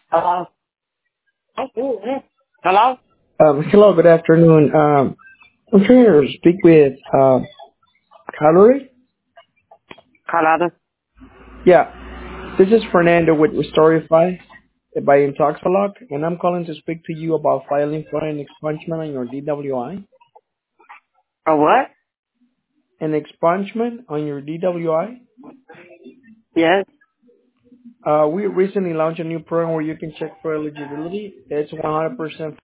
Hello? Hello? Hello, good afternoon. I'm trying to speak with Calorie. Colorado? Yeah, this is Fernando with Restorify by Intoxalog, and I'm calling to speak to you about filing for an expungement on your DWI. A what? An expungement on your DWI? Yes. We recently launched a new program where you can check for eligibility. It's 100%